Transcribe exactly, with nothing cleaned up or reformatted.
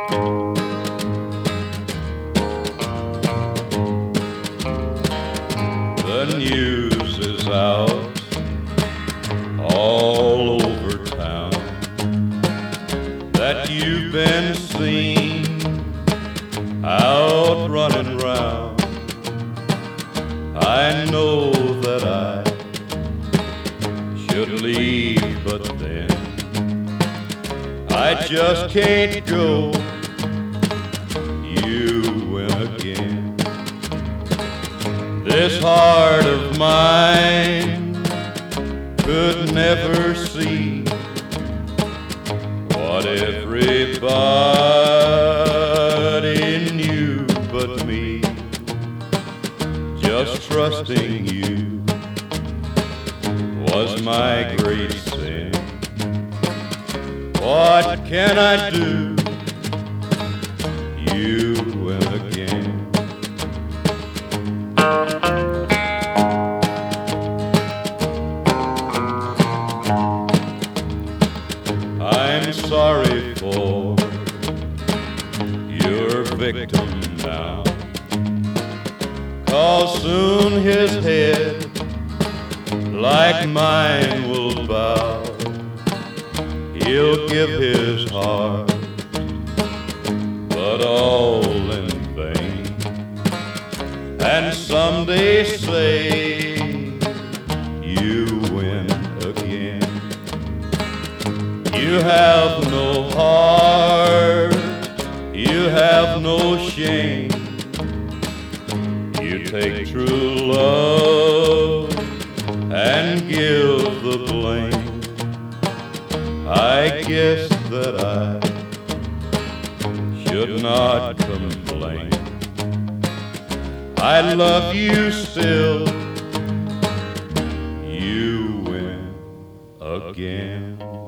The news is out all over town that you've been seen out running round. I know that I should leave, but then I just can't go. You win again. This heart of mine could never see what everybody knew but me. Just trusting you was my great sin. What can I do? You win again. I'm sorry for your victim now, 'cause soon his head, like mine, will bow. He'll give his heart, but all in vain, and someday say you win again. You have no heart, you have no shame. You take true love and give the blame. I guess that I should not complain. I love you still. You win again.